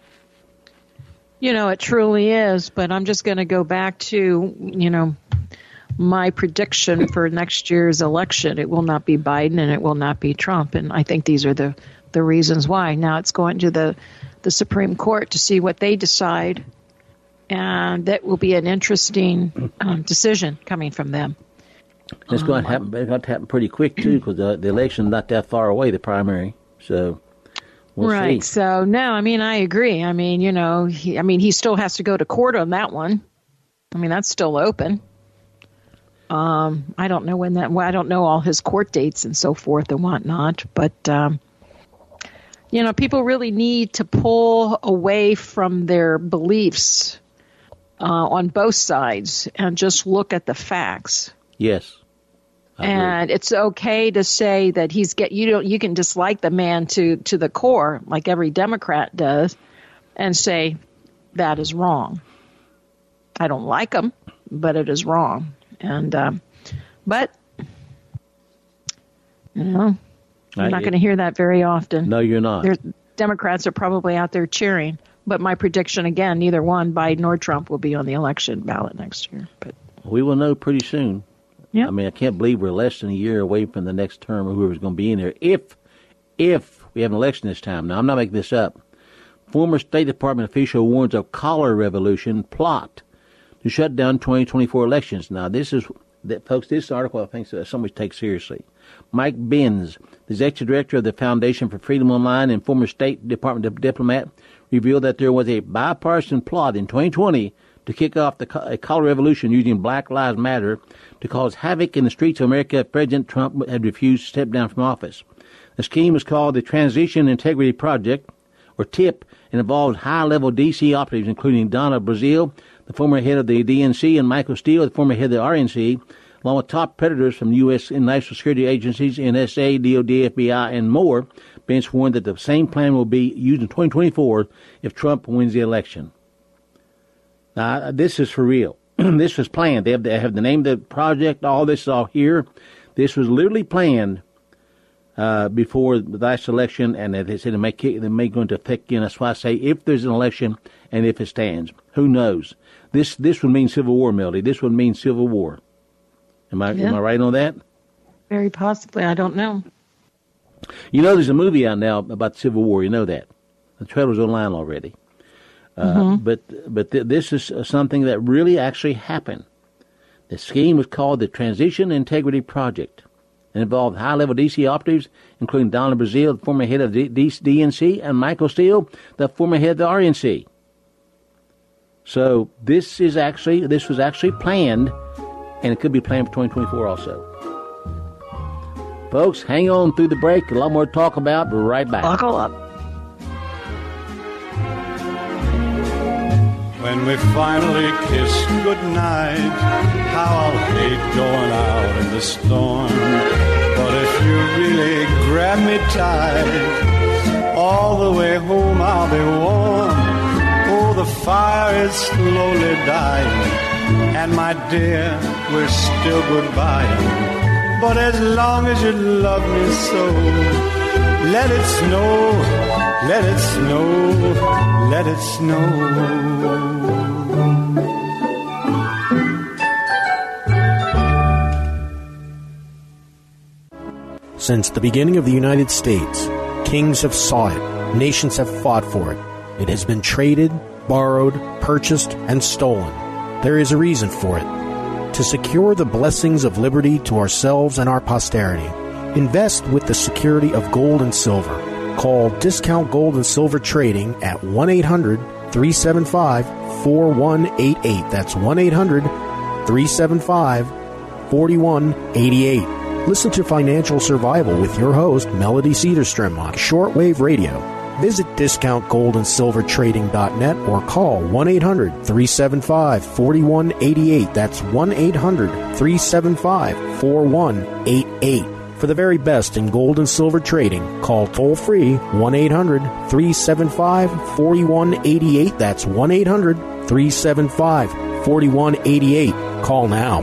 It truly is, but I'm just going to go back to, my prediction for next year's election. It will not be Biden and it will not be Trump. And I think these are the reasons why. Now it's going to the Supreme Court to see what they decide. And that will be an interesting decision coming from them. It's going to happen. It's going to happen pretty quick, too, because the election's not that far away, the primary. So we'll see. So, no, I agree. He still has to go to court on that one. That's still open. I don't know I don't know all his court dates and so forth and whatnot, but, people really need to pull away from their beliefs, on both sides and just look at the facts. Yes. And it's okay to say that you can dislike the man to the core, like every Democrat does, and say that is wrong. I don't like him, but it is wrong. And, but, you're not going to hear that very often. No, you're not. Democrats are probably out there cheering. But my prediction, again, neither one, Biden or Trump, will be on the election ballot next year. But we will know pretty soon. Yeah. I can't believe we're less than a year away from the next term of whoever's going to be in there. If we have an election this time. Now, I'm not making this up. Former State Department official warns of collar revolution plot to shut down 2024 elections. Now, folks, this article I think somebody takes seriously. Mike Benz, the executive director of the Foundation for Freedom Online and former State Department diplomat, revealed that there was a bipartisan plot in 2020 to kick off a collar revolution using Black Lives Matter to cause havoc in the streets of America if President Trump had refused to step down from office. The scheme was called the Transition Integrity Project, or TIP, and involved high-level D.C. operatives, including Donna Brazile, the former head of the DNC, and Michael Steele, the former head of the RNC, along with top predators from U.S. and national security agencies, NSA, DOD, FBI, and more. Bench warned that the same plan will be used in 2024 if Trump wins the election. Now, this is for real. This was planned. They have the name of the project. All this is all here. This was literally planned before the last election, and they said it may go into effect again. That's why I say if there's an election and if it stands. Who knows? This would mean civil war, Melody. This would mean civil war. Am I right on that? Very possibly. I don't know. You know, there's a movie out now about the Civil War. You know that. The trailer's online already. But this is something that really actually happened. The scheme was called the Transition Integrity Project. It involved high-level D.C. operatives, including Donald Brazile, the former head of the DNC, and Michael Steele, the former head of the RNC. So this was actually planned, and it could be planned for 2024 also. Folks, hang on through the break. A lot more to talk about. We're right back. Buckle up. When we finally kiss goodnight, how I'll hate going out in the storm. But if you really grab me tight, all the way home I'll be warm. Oh, the fire is slowly dying, and my dear, we're still goodbying. But as long as you love me so, let it snow, let it snow, let it snow. Since the beginning of the United States, kings have sought it, nations have fought for it. It has been traded, borrowed, purchased, and stolen. There is a reason for it. To secure the blessings of liberty to ourselves and our posterity, invest with the security of gold and silver. Call Discount Gold and Silver Trading at 1-800-375-4188. That's 1-800-375-4188. Listen to Financial Survival with your host, Melody Cedarstrom, on Shortwave Radio. Visit DiscountGoldandSilverTrading.net or call 1-800-375-4188. That's 1-800-375-4188. For the very best in gold and silver trading, call toll-free 1-800-375-4188. That's 1-800-375-4188. Call now.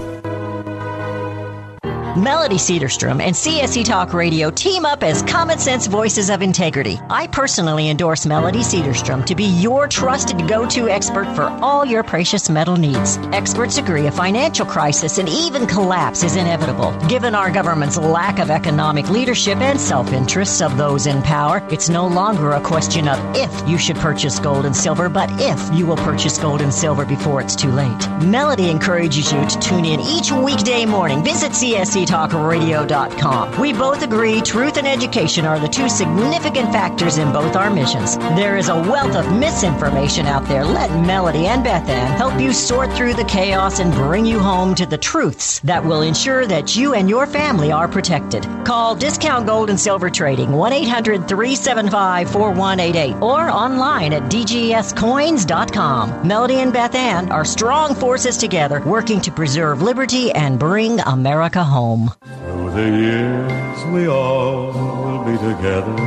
Melody Cedarstrom and CSE Talk Radio team up as common sense voices of integrity. I personally endorse Melody Cedarstrom to be your trusted go-to expert for all your precious metal needs. Experts agree a financial crisis and even collapse is inevitable. Given our government's lack of economic leadership and self-interests of those in power, it's no longer a question of if you should purchase gold and silver, but if you will purchase gold and silver before it's too late. Melody encourages you to tune in each weekday morning. Visit CSETalkRadio.com. We both agree truth and education are the two significant factors in both our missions. There is a wealth of misinformation out there. Let Melody and Beth Ann help you sort through the chaos and bring you home to the truths that will ensure that you and your family are protected. Call Discount Gold and Silver Trading 1-800-375-4188 or online at dgscoins.com. Melody and Beth Ann are strong forces together working to preserve liberty and bring America home. Through the years we all will be together,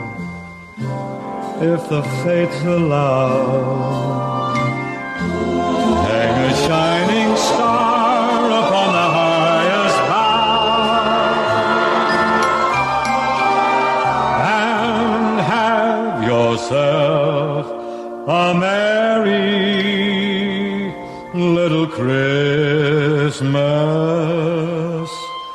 if the fates allow. Hang a shining star upon the highest bough, and have yourself a merry little Christmas.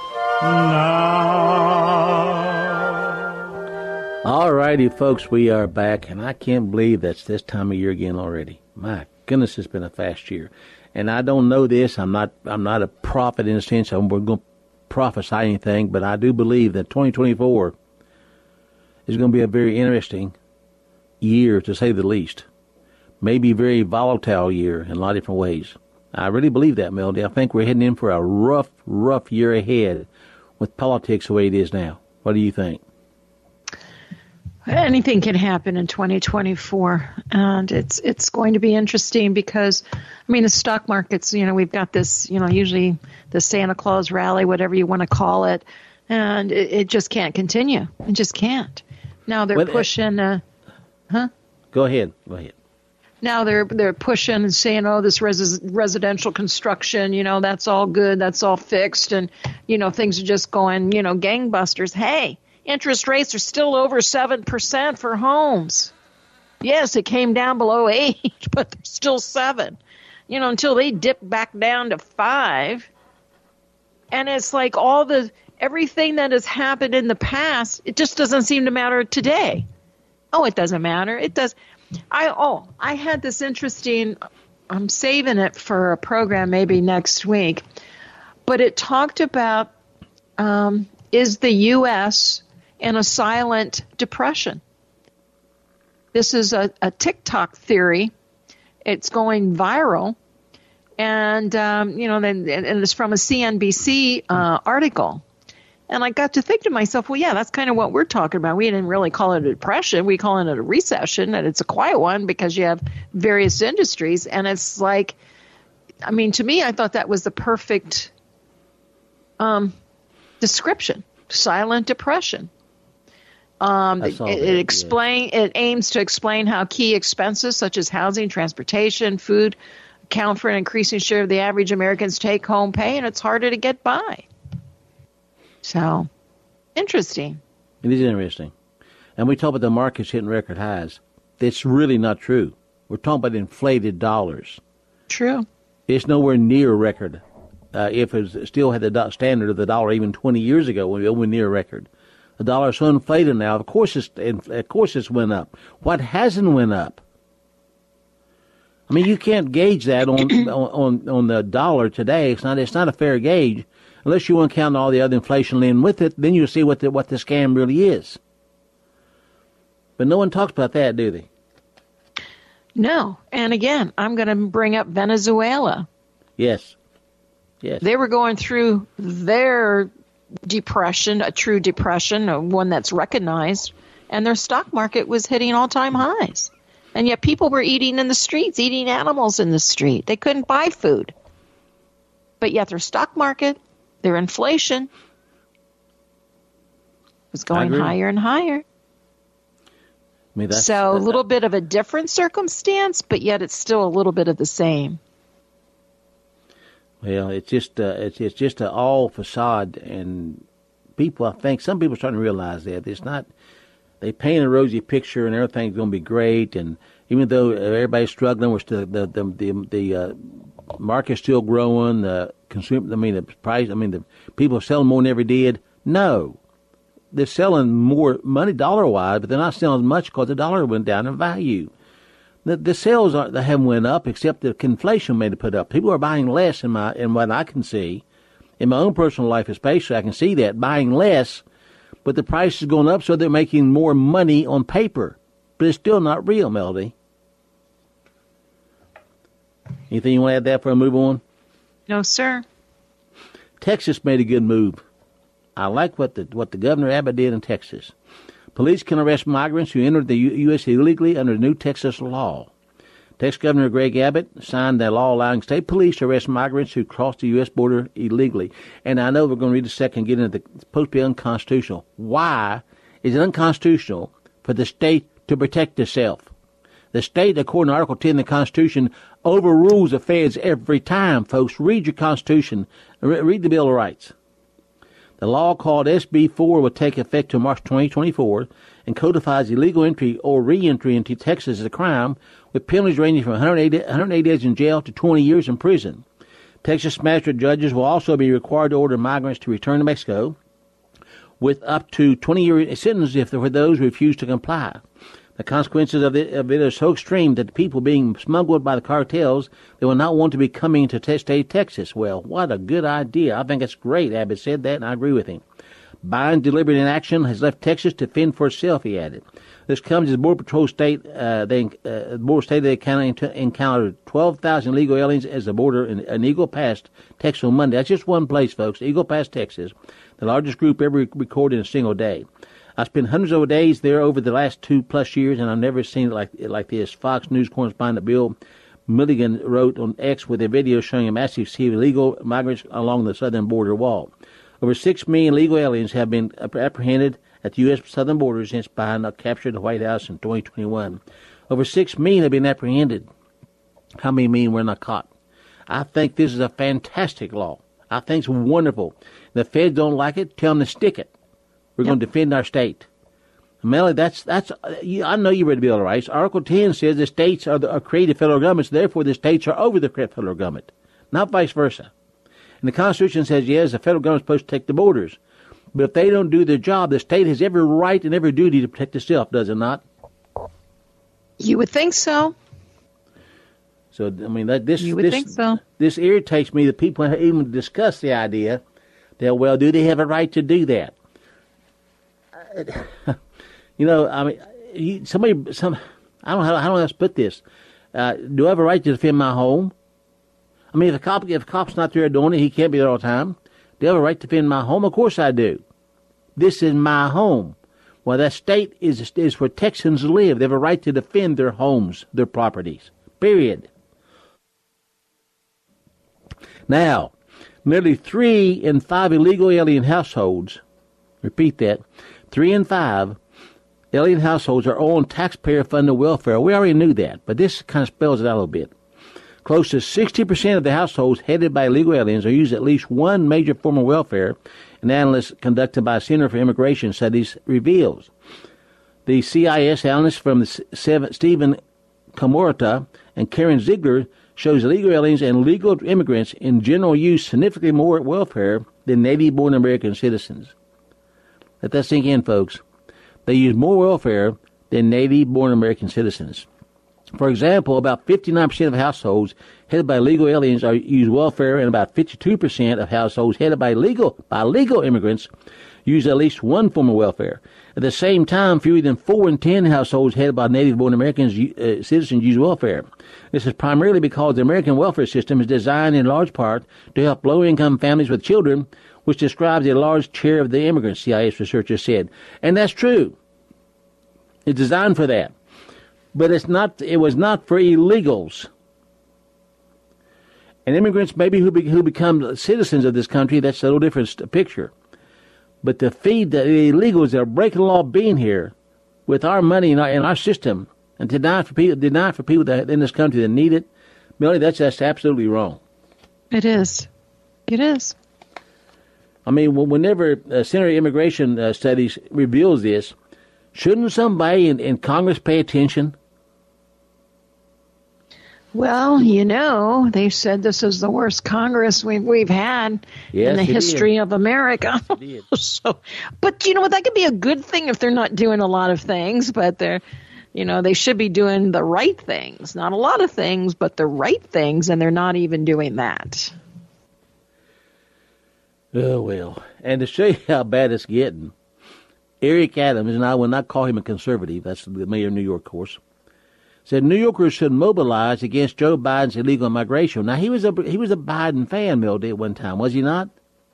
All righty, folks, we are back, and I can't believe that's this time of year again already. My goodness, it's been a fast year. And I don't know this. I'm not a prophet in a sense. We're going to prophesy anything, but I do believe that 2024 is going to be a very interesting year, to say the least. Maybe a very volatile year in a lot of different ways. I really believe that, Melody. I think we're heading in for a rough year ahead with politics the way it is now. What do you think? Anything can happen in 2024, and it's going to be interesting because, I mean, the stock markets, we've got this, usually the Santa Claus rally, whatever you want to call it, and it just can't continue. It just can't. Now they're pushing, Go ahead. Now they're pushing and saying, oh, this residential construction, that's all good, that's all fixed, and, things are just going, gangbusters. Hey, interest rates are still over 7% for homes. Yes, it came down below 8, but they're still 7. Until they dip back down to 5. And it's like all the everything that has happened in the past, it just doesn't seem to matter today. Oh, it doesn't matter. It does. I had this interesting, I'm saving it for a program maybe next week, but it talked about is the U.S. in a silent depression? This is a TikTok theory. It's going viral. And, and it's from a CNBC article. And I got to think to myself, well, yeah, that's kind of what we're talking about. We didn't really call it a depression. We call it a recession, and it's a quiet one because you have various industries. And it's like, I mean, to me, I thought that was the perfect description, silent depression. It aims to explain how key expenses such as housing, transportation, food account for an increasing share of the average American's take-home pay, and it's harder to get by. So, interesting. It is interesting. And we talk about the markets hitting record highs. It's really not true. We're talking about inflated dollars. True. It's nowhere near record. If it still had the standard of the dollar even 20 years ago, when we were near record. The dollar is so inflated now. Of course, it's went up. What hasn't went up? I mean, you can't gauge that on the dollar today. It's not a fair gauge unless you want to count all the other inflation in with it. Then you'll see what the scam really is. But no one talks about that, do they? No. And again, I'm going to bring up Venezuela. Yes. They were going through their depression, a true depression, one that's recognized, and their stock market was hitting all-time highs. And yet people were eating in the streets, eating animals in the street. They couldn't buy food. But yet their stock market, their inflation was going higher and higher. I mean, so a little bit of a different circumstance, but yet it's still a little bit of the same. Well, it's just an all facade, and people, I think some people are starting to realize that it's not. They paint a rosy picture, and everything's going to be great. And even though everybody's struggling, we're still the market's still growing. The price. The people are selling more than ever did. No, they're selling more money dollar wise, but they're not selling as much because the dollar went down in value. The sales they haven't went up, except the inflation made it put up. People are buying less in what I can see, in my own personal life especially. I can see that buying less, but the price is going up, so they're making more money on paper. But it's still not real, Melody. Anything you want to add there before I move on? No, sir. Texas made a good move. I like what the Governor Abbott did in Texas. Police can arrest migrants who entered the U.S. illegally under the new Texas law. Texas Governor Greg Abbott signed that law allowing state police to arrest migrants who crossed the U.S. border illegally. And I know we're going to read a second and get into it's supposed to be unconstitutional. Why is it unconstitutional for the state to protect itself? The state, according to Article 10 of the Constitution, overrules the feds every time, folks. Read your Constitution. Read the Bill of Rights. The law called SB 4 will take effect till March 2024 and codifies illegal entry or re-entry into Texas as a crime with penalties ranging from 180 days in jail to 20 years in prison. Texas magistrate judges will also be required to order migrants to return to Mexico with up to 20-year sentences for those who refuse to comply. The consequences of it are so extreme that the people being smuggled by the cartels, they will not want to be coming to state Texas. Well, what a good idea. I think it's great. Abbott said that, and I agree with him. Biden's deliberate inaction has left Texas to fend for itself, he added. This comes as Border Patrol state, they encountered 12,000 illegal aliens as the border in Eagle Pass, Texas on Monday. That's just one place, folks, Eagle Pass, Texas, the largest group ever recorded in a single day. I spent hundreds of days there over the last 2+ years, and I've never seen it like this. Fox News correspondent Bill Milligan wrote on X with a video showing a massive sea of illegal migrants along the southern border wall. Over 6 million illegal aliens have been apprehended at the U.S. southern border since Biden captured the White House in 2021. Over 6 million have been apprehended. How many million were not caught? I think this is a fantastic law. I think it's wonderful. The feds don't like it. Tell them to stick it. We're going to defend our state. Melanie, that's. I know you read the Bill of Rights. Article 10 says the states are created federal governments, therefore the states are over the federal government, not vice versa. And the Constitution says, yes, the federal government is supposed to take the borders. But if they don't do their job, the state has every right and every duty to protect itself, does it not? You would think so. So, I mean, this irritates me that people even discuss the idea that, well, do they have a right to do that? You know, I mean, I don't know how else to put this. Do I have a right to defend my home? I mean, if a cop's not there doing it, he can't be there all the time. Do I have a right to defend my home? Of course I do. This is my home. Well, that state is where Texans live. They have a right to defend their homes, their properties. Period. Now, nearly 3 in 5 illegal alien households, repeat that, 3 in 5 alien households are on taxpayer-funded welfare. We already knew that, but this kind of spells it out a little bit. Close to 60% of the households headed by illegal aliens are using at least one major form of welfare, an analysis conducted by Center for Immigration Studies reveals. The CIS analyst from Stephen Kamorta and Karen Ziegler shows illegal aliens and legal immigrants in general use significantly more welfare than native-born American citizens. Let that sink in, folks. They use more welfare than native-born American citizens. For example, about 59% of households headed by illegal aliens use welfare, and about 52% of households headed by legal immigrants use at least one form of welfare. At the same time, fewer than 4 in 10 households headed by native-born American citizens use welfare. This is primarily because the American welfare system is designed in large part to help low-income families with children, which describes a large share of the immigrants, CIS researchers said. And that's true. It's designed for that. But it was not for illegals. And immigrants maybe who become citizens of this country, that's a little different picture. But to feed the illegals that are breaking the law being here with our money in our system and deny for people that in this country that need it, Melanie, that's absolutely wrong. It is. It is. I mean, whenever Center for Immigration Studies reveals this, shouldn't somebody in Congress pay attention? Well, you know, they said this is the worst Congress we've had in the history of America. So, but you know what? That could be a good thing if they're not doing a lot of things, but they should be doing the right things. Not a lot of things, but the right things, and they're not even doing that. Oh, well. And to show you how bad it's getting, Eric Adams, and I will not call him a conservative, that's the mayor of New York, of course, said New Yorkers should mobilize against Joe Biden's illegal migration. Now, he was a Biden fan, Mildy, at one time, was he not?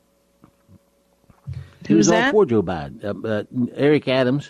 He was all for Joe Biden. Eric Adams,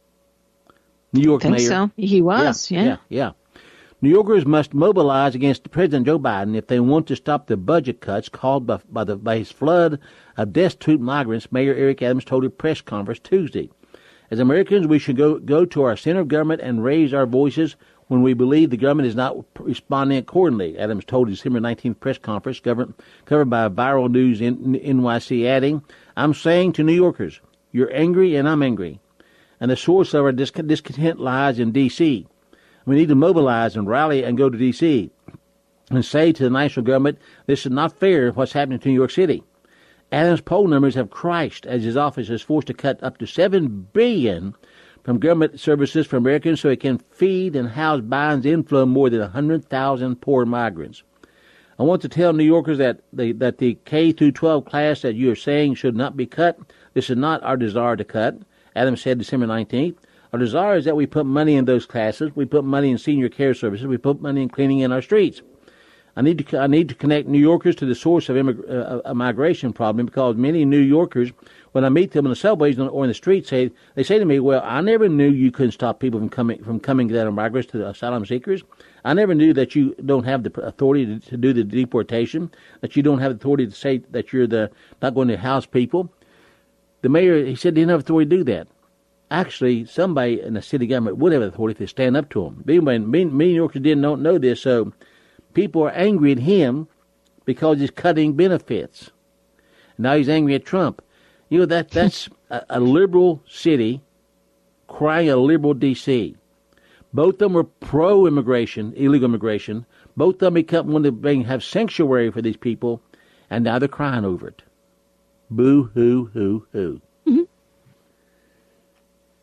New York mayor. I think so. He was, yeah. New Yorkers must mobilize against President Joe Biden if they want to stop the budget cuts called by his flood of destitute migrants, Mayor Eric Adams told a press conference Tuesday. As Americans, we should go to our center of government and raise our voices when we believe the government is not responding accordingly, Adams told his December 19th press conference covered by Viral News in NYC, adding, I'm saying to New Yorkers, you're angry and I'm angry. And the source of our discontent lies in D.C. We need to mobilize and rally and go to D.C. and say to the national government, this is not fair what's happening to New York City. Adams' poll numbers have crashed as his office is forced to cut up to $7 billion from government services for Americans so it can feed and house Biden's inflow of more than 100,000 poor migrants. I want to tell New Yorkers that the K-12 class that you are saying should not be cut. This is not our desire to cut, Adams said December 19th. Our desire is that we put money in those classes. We put money in senior care services. We put money in cleaning in our streets. I need to connect New Yorkers to the source of a migration problem because many New Yorkers, when I meet them in the subways or in the streets, they say to me, well, I never knew you couldn't stop people from coming that are migrants to asylum seekers. I never knew that you don't have the authority to do the deportation, that you don't have the authority to say that you're not going to house people. The mayor, he said, didn't have authority to do that. Actually, somebody in the city government would have authority if they stand up to him. Many New Yorkers didn't know this, so people are angry at him because he's cutting benefits. Now he's angry at Trump. You know, that's a liberal city crying a liberal D.C. Both of them were pro-immigration, illegal immigration. Both of them wanted to have sanctuary for these people, and now they're crying over it. Boo, hoo, hoo, hoo.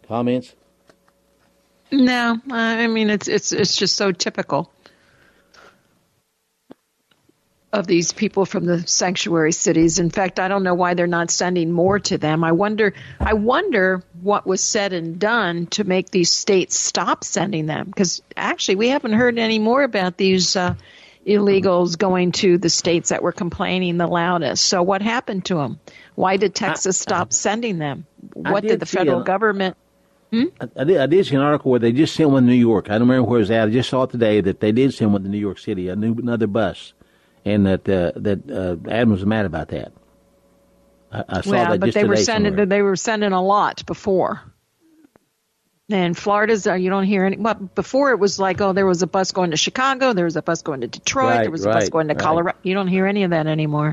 Comments? No, I mean it's just so typical of these people from the sanctuary cities. In fact, I don't know why they're not sending more to them. I wonder what was said and done to make these states stop sending them, because actually we haven't heard any more about these illegals going to the states that were complaining the loudest. So what happened to them? Why did Texas stop sending them? What did the federal government... I did see an article where they just sent one to New York. I don't remember where it was at. I just saw it today that they did send one to New York City, another bus, and that Adam was mad about that. I saw that just today. They were sending a lot before. And Florida's, you don't hear any. But before it was like, oh, there was a bus going to Chicago, there was a bus going to Detroit, there was a bus going to Colorado. You don't hear any of that anymore.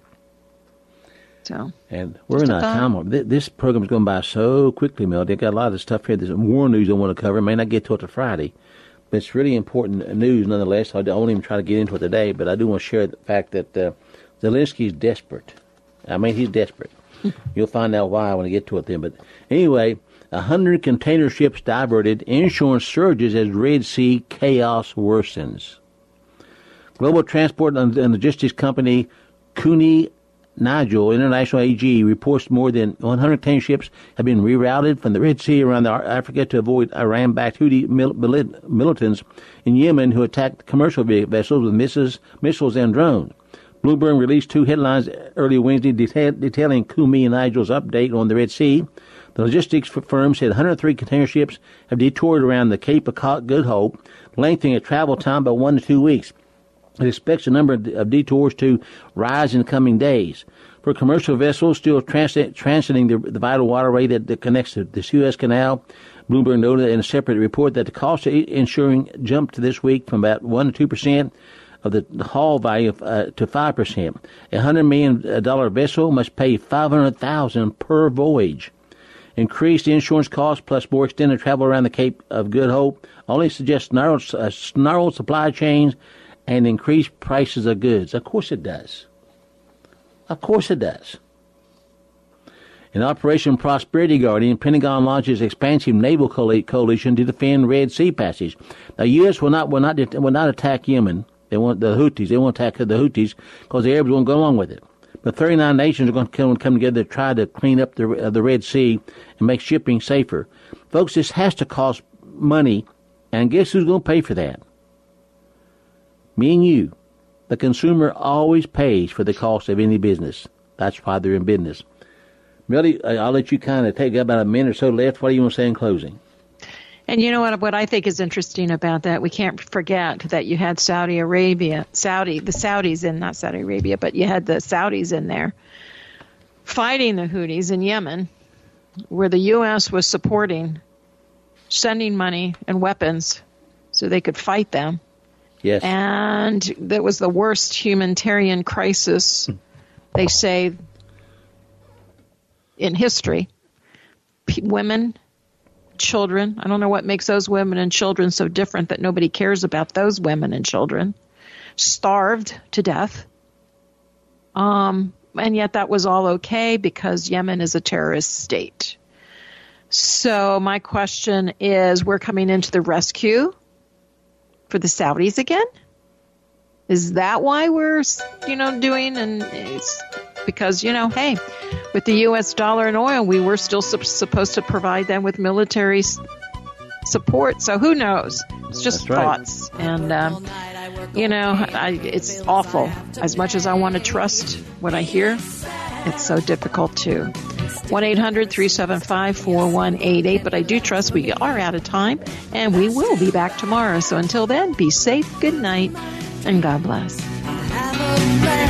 So, and we're in a time. This program is going by so quickly, Mel. They've got a lot of stuff here. There's more news I want to cover. May not get to it till Friday, but it's really important news nonetheless. I won't even try to get into it today, but I do want to share the fact that Zelensky is desperate. I mean, he's desperate. You'll find out why when I get to it then. But anyway, 100 container ships diverted. Insurance surges as Red Sea chaos worsens. Global Transport and Logistics Company Kuni Nigel International AG reports more than 100 container ships have been rerouted from the Red Sea around Africa to avoid Iran-backed Houthi militants in Yemen who attacked commercial vessels with missiles and drones. Bloomberg released two headlines early Wednesday detailing Kumi and Nigel's update on the Red Sea. The logistics firm said 103 container ships have detoured around the Cape of Good Hope, lengthening a travel time by 1 to 2 weeks. It expects the number of detours to rise in the coming days. For commercial vessels still transiting the vital waterway that connects to the Suez Canal, Bloomberg noted in a separate report that the cost of insuring jumped this week from about 1 to 2% of the haul value to 5%. A $100 million vessel must pay $500,000 per voyage. Increased insurance costs plus more extended travel around the Cape of Good Hope only suggest snarled supply chains and increased prices of goods. Of course it does. Of course it does. In Operation Prosperity Guardian, Pentagon launches expansive naval coalition to defend Red Sea passage. The U.S. will not attack Yemen. They want the Houthis. They won't attack the Houthis because the Arabs won't go along with it. But 39 nations are going to come together to try to clean up the Red Sea and make shipping safer. Folks, this has to cost money, and guess who's going to pay for that? Me and you. The consumer always pays for the cost of any business. That's why they're in business. Millie, I'll let you kind of take about a minute or so left. What do you want to say in closing? And you know what I think is interesting about that, we can't forget that you had Saudi Arabia, the Saudis in, not Saudi Arabia, but you had the Saudis in there fighting the Houthis in Yemen, where the U.S. was supporting, sending money and weapons so they could fight them. Yes. And that was the worst humanitarian crisis, they say, in history. Women, children, I don't know what makes those women and children so different that nobody cares about those women and children, starved to death. And yet that was all okay because Yemen is a terrorist state. So my question is, we're coming into the rescue for the Saudis again? Is that why we're, doing? And it's because, hey, with the U.S. dollar and oil, we were still supposed to provide them with military support. So who knows? It's just thoughts. And, it's awful. As much as I want to trust what I hear, it's so difficult too. 1-800-375-4188. But I do trust we are out of time, and we will be back tomorrow. So until then, be safe, good night, and God bless.